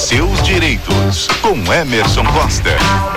seus direitos, com Emerson Costa.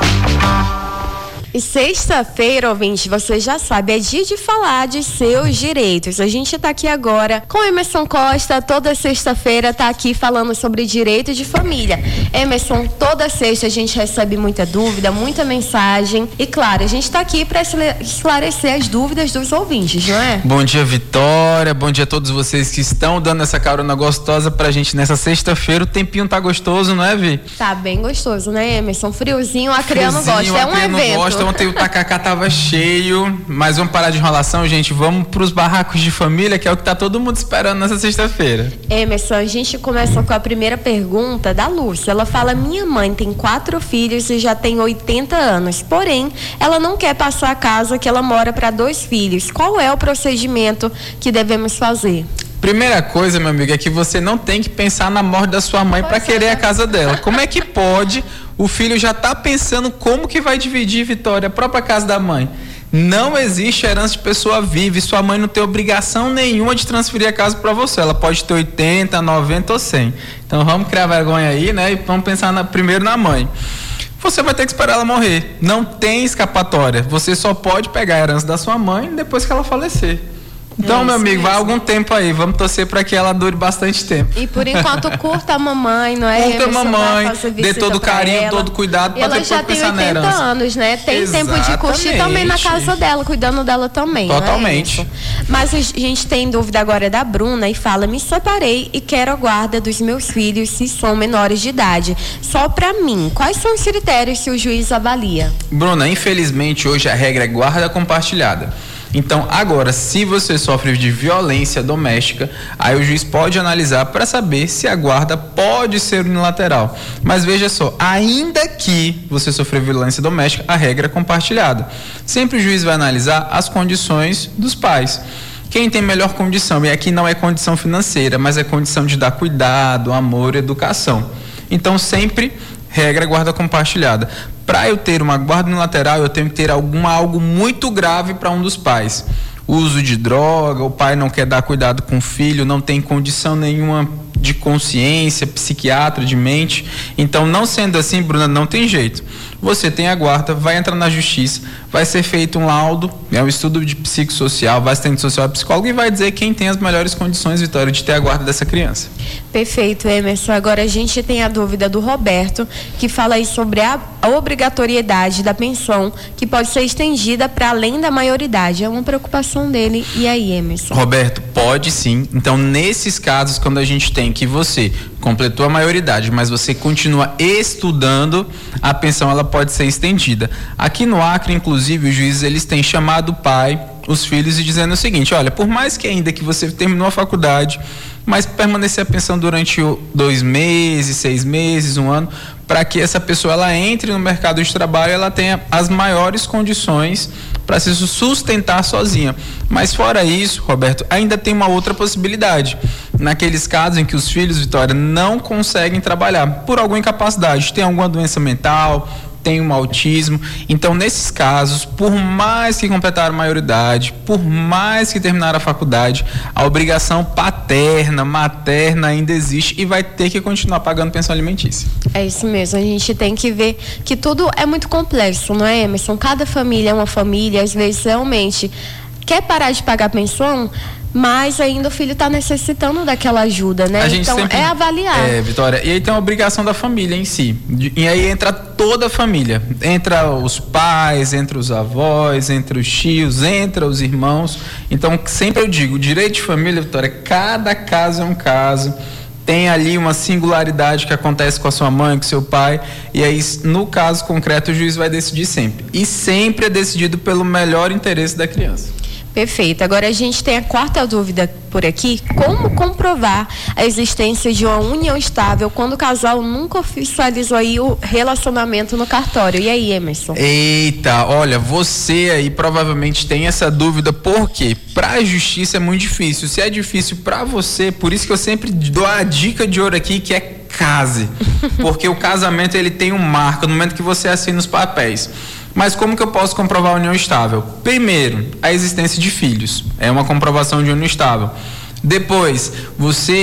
E sexta-feira, ouvinte, você já sabe, é dia de falar de seus direitos. A gente tá aqui agora com Emerson Costa, toda sexta-feira tá aqui falando sobre direito de família. Emerson, toda sexta a gente recebe muita dúvida, muita mensagem e, claro, a gente tá aqui para esclarecer as dúvidas dos ouvintes, não é? Bom dia, Vitória, bom dia a todos vocês que estão dando essa carona gostosa pra gente nessa sexta-feira. O tempinho tá gostoso, não é, Vi? Tá bem gostoso, né, Emerson? Friozinho, a criança gosta, é um evento. Ontem o tacacá tava cheio, mas vamos parar de enrolação, gente, vamos pros barracos de família, que é o que tá todo mundo esperando nessa sexta-feira. Emerson, a gente começa com a primeira pergunta da Lúcia. Ela fala: minha mãe tem 4 filhos e já tem 80 anos, porém, ela não quer passar a casa que ela mora para 2 filhos. Qual é o procedimento que devemos fazer? Primeira coisa, meu amigo, é que você não tem que pensar na morte da sua mãe para querer a casa dela. Como é que pode? O filho já tá pensando como que vai dividir, Vitória, a própria casa da mãe. Não existe herança de pessoa viva e sua mãe não tem obrigação nenhuma de transferir a casa para você. Ela pode ter 80, 90 ou 100. Então vamos criar vergonha aí, né? E vamos pensar primeiro na mãe. Você vai ter que esperar ela morrer. Não tem escapatória. Você só pode pegar a herança da sua mãe depois que ela falecer. Então, meu amigo, vai algum tempo aí. Vamos torcer para que ela dure bastante tempo. E por enquanto, curta a mamãe, não é? Curta a mamãe, dê todo o carinho, todo o cuidado para depois pensar na herança. Ela já tem 80 anos, né? Tem tempo de curtir também na casa dela, cuidando dela também. Totalmente. Mas a gente tem dúvida agora da Bruna e fala: me separei e quero a guarda dos meus filhos se são menores de idade. Só para mim. Quais são os critérios que o juiz avalia? Bruna, infelizmente hoje a regra é guarda compartilhada. Então, agora, se você sofre de violência doméstica, aí o juiz pode analisar para saber se a guarda pode ser unilateral. Mas veja só, ainda que você sofreu violência doméstica, a regra é compartilhada. Sempre o juiz vai analisar as condições dos pais. Quem tem melhor condição, e aqui não é condição financeira, mas é condição de dar cuidado, amor, educação. Então, sempre regra guarda compartilhada. Para eu ter uma guarda unilateral, eu tenho que ter algo muito grave para um dos pais. Uso de droga, o pai não quer dar cuidado com o filho, não tem condição nenhuma de consciência, psiquiatra, de mente. Então, não sendo assim, Bruna, não tem jeito. Você tem a guarda, vai entrar na justiça, vai ser feito um laudo, um estudo de psicossocial, vai assistente social e psicólogo e vai dizer quem tem as melhores condições, Vitória, de ter a guarda dessa criança. Perfeito, Emerson. Agora a gente tem a dúvida do Roberto, que fala aí sobre a obrigatoriedade da pensão, que pode ser estendida para além da maioridade. É uma preocupação dele. E aí, Emerson? Roberto, pode sim. Então, nesses casos, quando a gente tem que você completou a maioridade, mas você continua estudando, a pensão ela pode ser estendida. Aqui no Acre, inclusive, os juízes eles têm chamado o pai, os filhos e dizendo o seguinte: olha, por mais que ainda que você terminou a faculdade, mas permanecer a pensão durante 2 meses, 6 meses, 1 ano, para que essa pessoa ela entre no mercado de trabalho, ela tenha as maiores condições para se sustentar sozinha. Mas fora isso, Roberto, ainda tem uma outra possibilidade. Naqueles casos em que os filhos, Vitória, não conseguem trabalhar por alguma incapacidade, tem alguma doença mental, tem um autismo. Então, nesses casos, por mais que completaram a maioridade, por mais que terminaram a faculdade, a obrigação paterna, materna ainda existe e vai ter que continuar pagando pensão alimentícia. É isso mesmo, a gente tem que ver que tudo é muito complexo, não é, Emerson? Cada família é uma família, às vezes realmente quer parar de pagar pensão, mas ainda o filho está necessitando daquela ajuda, né? Então é avaliar. Vitória, e aí tem a obrigação da família em si. E aí entra toda a família. Entra os pais, entra os avós, entra os tios, entra os irmãos. Então, sempre eu digo, direito de família, Vitória, cada caso é um caso. Tem ali uma singularidade que acontece com a sua mãe, com o seu pai, e aí, no caso concreto, o juiz vai decidir sempre. E sempre é decidido pelo melhor interesse da criança. Perfeito. Agora a gente tem a quarta dúvida por aqui: como comprovar a existência de uma união estável quando o casal nunca oficializou aí o relacionamento no cartório? E aí, Emerson? Eita, olha, você aí provavelmente tem essa dúvida, porque para a justiça é muito difícil. Se é difícil para você, por isso que eu sempre dou a dica de ouro aqui, que é case. Porque o casamento ele tem um marco no momento que você assina os papéis. Mas como que eu posso comprovar a união estável? Primeiro, a existência de filhos. É uma comprovação de união estável. Depois, você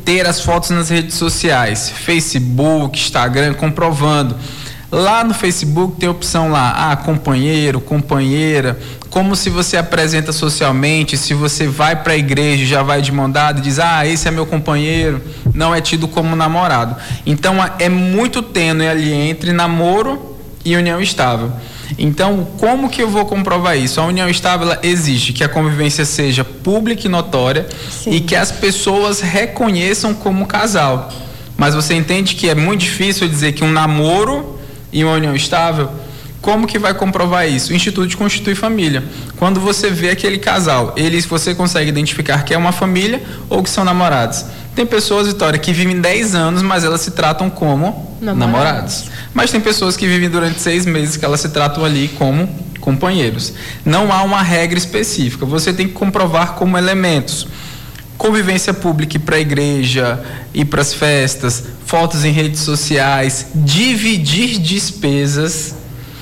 ter as fotos nas redes sociais, Facebook, Instagram, comprovando. Lá no Facebook tem a opção lá, companheiro, companheira, como se você apresenta socialmente, se você vai para a igreja, já vai de mão dada e diz, esse é meu companheiro, não é tido como namorado. Então é muito tênue ali entre namoro e união estável. Então, como que eu vou comprovar isso? A união estável, ela exige que a convivência seja pública e notória. Sim. E que as pessoas reconheçam como casal. Mas você entende que é muito difícil dizer que um namoro e uma união estável, como que vai comprovar isso? O Instituto Constitui Família. Quando você vê aquele casal, você consegue identificar que é uma família ou que são namorados. Tem pessoas, Vitória, que vivem 10 anos, mas elas se tratam como namorados. Mas tem pessoas que vivem durante 6 meses que elas se tratam ali como companheiros. Não há uma regra específica. Você tem que comprovar como elementos. Convivência pública e para a igreja, ir para as festas, fotos em redes sociais, dividir despesas,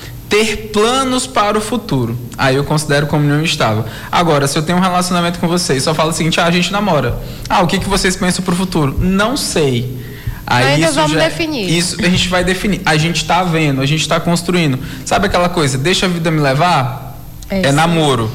ter planos para o futuro. Aí eu considero como união estável. Agora, se eu tenho um relacionamento com vocês, só falo o seguinte, a gente namora. O que vocês pensam para o futuro? Não sei. Aí ainda vamos definir. Isso a gente vai definir. A gente está vendo, a gente está construindo. Sabe aquela coisa, deixa a vida me levar? É namoro.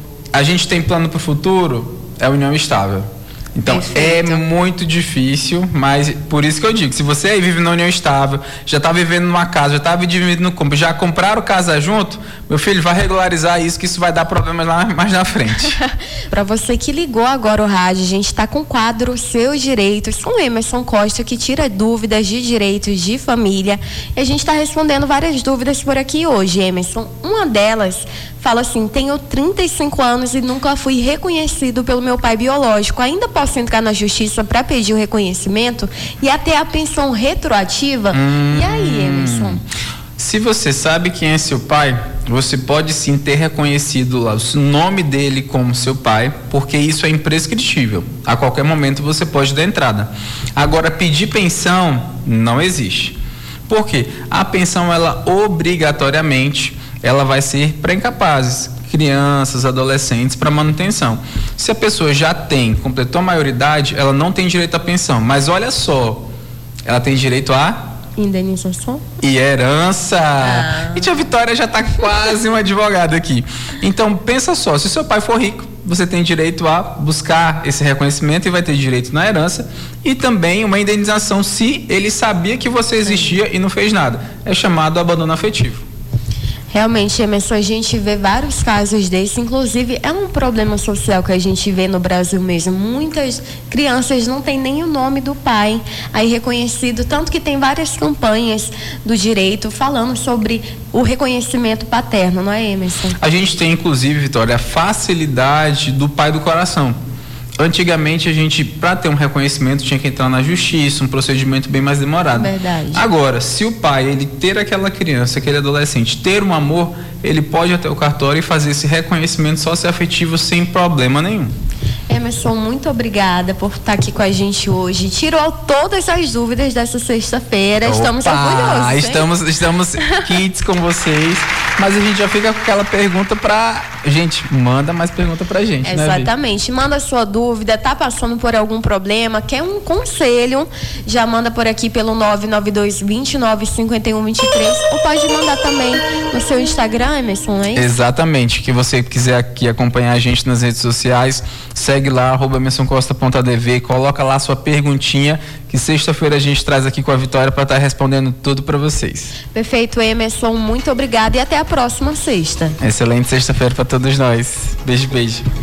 A gente tem plano para o futuro? É união estável. Então, perfeito. É muito difícil, mas por isso que eu digo, se você aí vive na união estável, já está vivendo numa casa, já está vivendo no campo, já compraram casa junto, meu filho, vai regularizar isso, que isso vai dar problemas lá mais na frente. Para você que ligou agora o rádio, a gente está com o quadro Seus Direitos, com Emerson Costa, que tira dúvidas de direitos de família. E a gente está respondendo várias dúvidas por aqui hoje, Emerson. Uma delas fala assim, tenho 35 anos e nunca fui reconhecido pelo meu pai biológico. Ainda posso entrar na justiça para pedir o reconhecimento e até a pensão retroativa? E aí, Emerson? Se você sabe quem é seu pai, você pode sim ter reconhecido lá o nome dele como seu pai, porque isso é imprescritível. A qualquer momento você pode dar entrada. Agora, pedir pensão não existe. Por quê? A pensão, ela obrigatoriamente, ela vai ser para incapazes, crianças, adolescentes, para manutenção. Se a pessoa já completou a maioridade, ela não tem direito à pensão. Mas olha só, ela tem direito a indenização e herança. E tia Vitória já está quase uma advogada aqui. Então, pensa só, se seu pai for rico, você tem direito a buscar esse reconhecimento e vai ter direito na herança e também uma indenização se ele sabia que você existia e não fez nada. É chamado abandono afetivo. Realmente, Emerson, a gente vê vários casos desses, inclusive é um problema social que a gente vê no Brasil mesmo. Muitas crianças não têm nem o nome do pai aí reconhecido, tanto que tem várias campanhas do direito falando sobre o reconhecimento paterno, não é, Emerson? A gente tem, inclusive, Vitória, a facilidade do pai do coração. Antigamente, a gente, para ter um reconhecimento, tinha que entrar na justiça, um procedimento bem mais demorado. Verdade. Agora, se o pai, ele ter aquela criança, aquele adolescente, ter um amor, ele pode ir até o cartório e fazer esse reconhecimento socioafetivo sem problema nenhum. Emerson, muito obrigada por estar aqui com a gente hoje. Tirou todas as dúvidas dessa sexta-feira. Estamos orgulhosos. Estamos kits com vocês. Mas a gente já fica com aquela pergunta pra gente. Manda mais pergunta pra gente. Exatamente. Né, manda a sua dúvida. Tá passando por algum problema? Quer um conselho? Já manda por aqui pelo 992-29-5123. Ou pode mandar também no seu Instagram, Emerson, não é isso? Exatamente. Que você quiser aqui acompanhar a gente nas redes sociais, segue lá, @emersoncosta.adv, coloca lá sua perguntinha, que sexta-feira a gente traz aqui com a Vitória para estar respondendo tudo para vocês. Perfeito, Emerson, muito obrigada e até a próxima sexta. Excelente sexta-feira para todos nós. Beijo, beijo.